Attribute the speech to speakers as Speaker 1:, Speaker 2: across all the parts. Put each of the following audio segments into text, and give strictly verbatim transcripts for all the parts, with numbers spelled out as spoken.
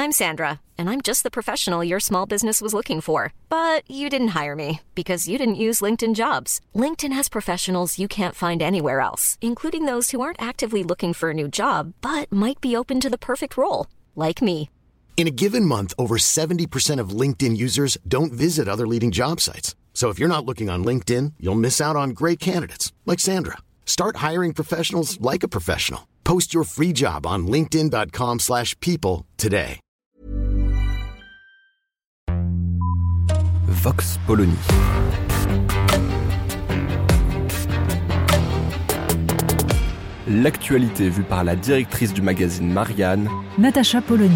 Speaker 1: I'm Sandra, and I'm just the professional your small business was looking for. But you didn't hire me because you didn't use LinkedIn Jobs. LinkedIn has professionals you can't find anywhere else, including those who aren't actively looking for a new job, but might be open to the perfect role, like me.
Speaker 2: In a given month, over seventy percent of LinkedIn users don't visit other leading job sites. So if you're not looking on LinkedIn, you'll miss out on great candidates like Sandra. Start hiring professionals like a professional. Post your free job on linkedin.com slash people today.
Speaker 3: Vox Polony. L'actualité vue par la directrice du magazine Marianne,
Speaker 4: Natacha Polony.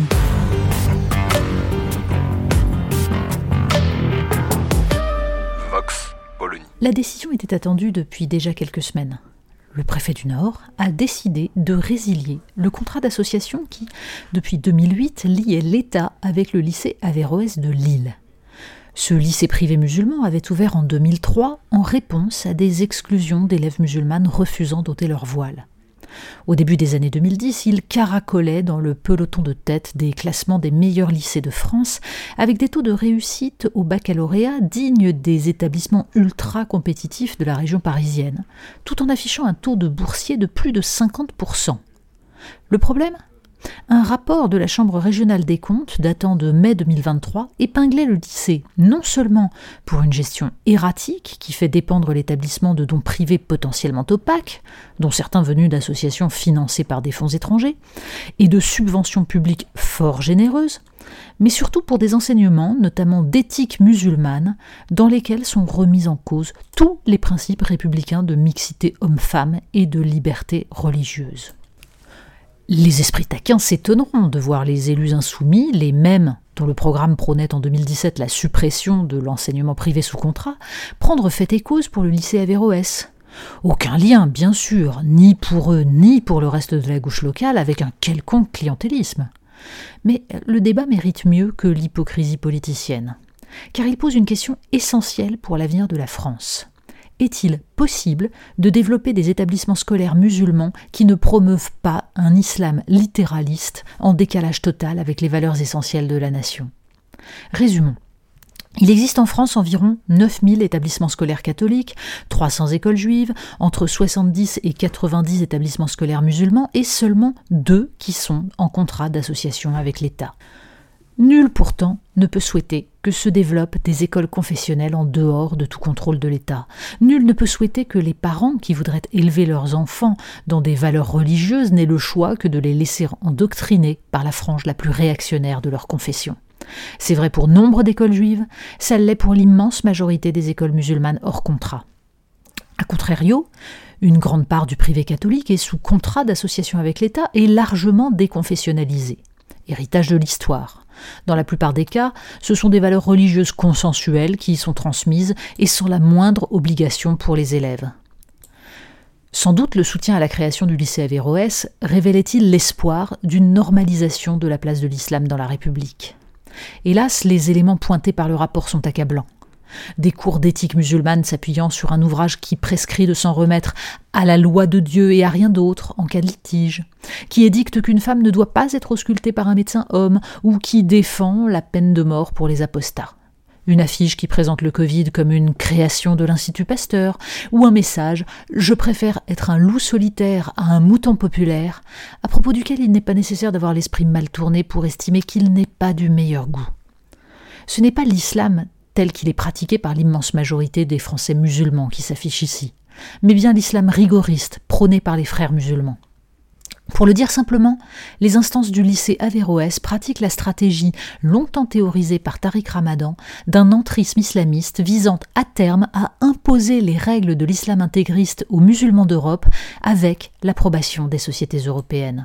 Speaker 3: Vox Polony.
Speaker 4: La décision était attendue depuis déjà quelques semaines. Le préfet du Nord a décidé de résilier le contrat d'association qui, depuis deux mille huit, liait l'État avec le lycée Averroès de Lille. Ce lycée privé musulman avait ouvert en deux mille trois en réponse à des exclusions d'élèves musulmanes refusant d'ôter leur voile. Au début des années deux mille dix, il caracolait dans le peloton de tête des classements des meilleurs lycées de France, avec des taux de réussite au baccalauréat dignes des établissements ultra-compétitifs de la région parisienne, tout en affichant un taux de boursiers de plus de cinquante pour cent. Le problème ? Un rapport de la Chambre régionale des comptes datant de mai deux mille vingt-trois épinglait le lycée non seulement pour une gestion erratique qui fait dépendre l'établissement de dons privés potentiellement opaques, dont certains venus d'associations financées par des fonds étrangers, et de subventions publiques fort généreuses, mais surtout pour des enseignements, notamment d'éthique musulmane, dans lesquels sont remis en cause tous les principes républicains de mixité homme-femme et de liberté religieuse. Les esprits taquins s'étonneront de voir les élus insoumis, les mêmes dont le programme prônait en deux mille dix-sept la suppression de l'enseignement privé sous contrat, prendre fait et cause pour le lycée Averroès. Aucun lien, bien sûr, ni pour eux ni pour le reste de la gauche locale avec un quelconque clientélisme. Mais le débat mérite mieux que l'hypocrisie politicienne, car il pose une question essentielle pour l'avenir de la France. Est-il possible de développer des établissements scolaires musulmans qui ne promeuvent pas un islam littéraliste en décalage total avec les valeurs essentielles de la nation ? Résumons. Il existe en France environ neuf mille établissements scolaires catholiques, trois cents écoles juives, entre soixante-dix et quatre-vingt-dix établissements scolaires musulmans et seulement deux qui sont en contrat d'association avec l'État. Nul pourtant ne peut souhaiter que se développent des écoles confessionnelles en dehors de tout contrôle de l'État. Nul ne peut souhaiter que les parents qui voudraient élever leurs enfants dans des valeurs religieuses n'aient le choix que de les laisser endoctriner par la frange la plus réactionnaire de leur confession. C'est vrai pour nombre d'écoles juives, ça l'est pour l'immense majorité des écoles musulmanes hors contrat. A contrario, une grande part du privé catholique est sous contrat d'association avec l'État et largement déconfessionnalisée. Héritage de l'histoire. Dans la plupart des cas, ce sont des valeurs religieuses consensuelles qui y sont transmises et sans la moindre obligation pour les élèves. Sans doute le soutien à la création du lycée Averroès révélait-il l'espoir d'une normalisation de la place de l'islam dans la République. Hélas, les éléments pointés par le rapport sont accablants. Des cours d'éthique musulmane s'appuyant sur un ouvrage qui prescrit de s'en remettre à la loi de Dieu et à rien d'autre en cas de litige, qui édicte qu'une femme ne doit pas être auscultée par un médecin homme ou qui défend la peine de mort pour les apostats. Une affiche qui présente le Covid comme une création de l'Institut Pasteur, ou un message « Je préfère être un loup solitaire à un mouton populaire », à propos duquel il n'est pas nécessaire d'avoir l'esprit mal tourné pour estimer qu'il n'est pas du meilleur goût. Ce n'est pas l'islam tel qu'il est pratiqué par l'immense majorité des Français musulmans qui s'affiche ici, mais bien l'islam rigoriste prôné par les frères musulmans. Pour le dire simplement, les instances du lycée Averroès pratiquent la stratégie longtemps théorisée par Tariq Ramadan d'un entrisme islamiste visant à terme à imposer les règles de l'islam intégriste aux musulmans d'Europe avec l'approbation des sociétés européennes.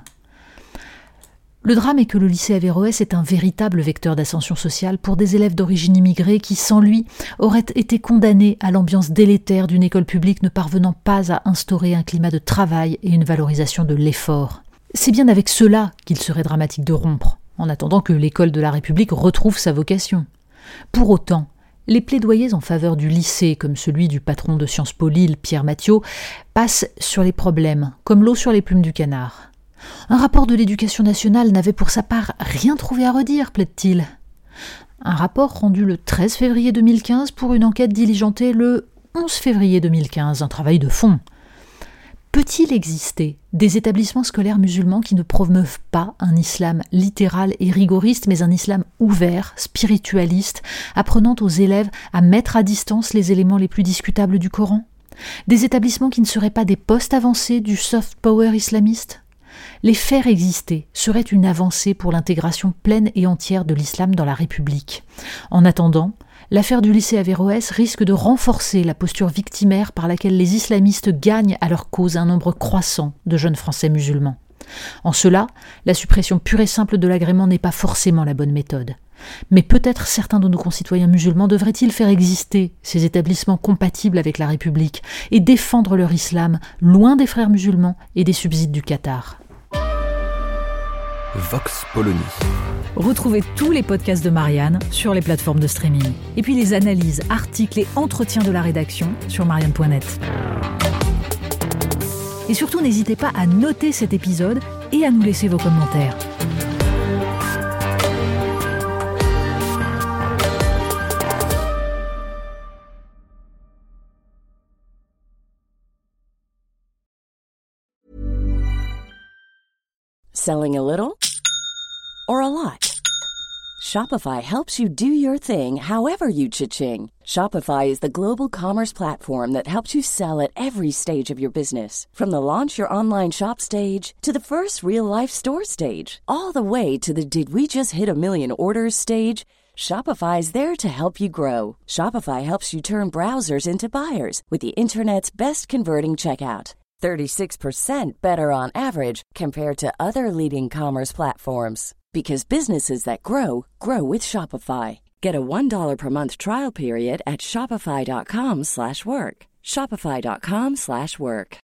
Speaker 4: Le drame est que le lycée Averroès est un véritable vecteur d'ascension sociale pour des élèves d'origine immigrée qui, sans lui, auraient été condamnés à l'ambiance délétère d'une école publique ne parvenant pas à instaurer un climat de travail et une valorisation de l'effort. C'est bien avec cela qu'il serait dramatique de rompre, en attendant que l'école de la République retrouve sa vocation. Pour autant, les plaidoyers en faveur du lycée, comme celui du patron de Sciences Po Lille, Pierre Mathiot, passent sur les problèmes, comme l'eau sur les plumes du canard. Un rapport de l'Éducation nationale n'avait pour sa part rien trouvé à redire, plaide-t-il. Un rapport rendu le treize février deux mille quinze pour une enquête diligentée le onze février deux mille quinze, un travail de fond. Peut-il exister des établissements scolaires musulmans qui ne promeuvent pas un islam littéral et rigoriste, mais un islam ouvert, spiritualiste, apprenant aux élèves à mettre à distance les éléments les plus discutables du Coran ? Des établissements qui ne seraient pas des postes avancés du soft power islamiste ? Les faire exister serait une avancée pour l'intégration pleine et entière de l'islam dans la République. En attendant, l'affaire du lycée Averroès risque de renforcer la posture victimaire par laquelle les islamistes gagnent à leur cause un nombre croissant de jeunes Français musulmans. En cela, la suppression pure et simple de l'agrément n'est pas forcément la bonne méthode. Mais peut-être certains de nos concitoyens musulmans devraient-ils faire exister ces établissements compatibles avec la République et défendre leur islam loin des frères musulmans et des subsides du Qatar.
Speaker 3: Vox Polony.
Speaker 4: Retrouvez tous les podcasts de Marianne sur les plateformes de streaming. Et puis les analyses, articles et entretiens de la rédaction sur marianne point net. Et surtout, n'hésitez pas à noter cet épisode et à nous laisser vos commentaires.
Speaker 5: Selling a little or a lot? Shopify helps you do your thing however you cha-ching. Shopify is the global commerce platform that helps you sell at every stage of your business. From the launch your online shop stage to the first real-life store stage, all the way to the did we just hit a million orders stage. Shopify is there to help you grow. Shopify helps you turn browsers into buyers with the internet's best converting checkout. thirty-six percent better on average compared to other leading commerce platforms. Because businesses that grow, grow with Shopify. Get a one dollar per month trial period at shopify.com slash work. Shopify.com slash work.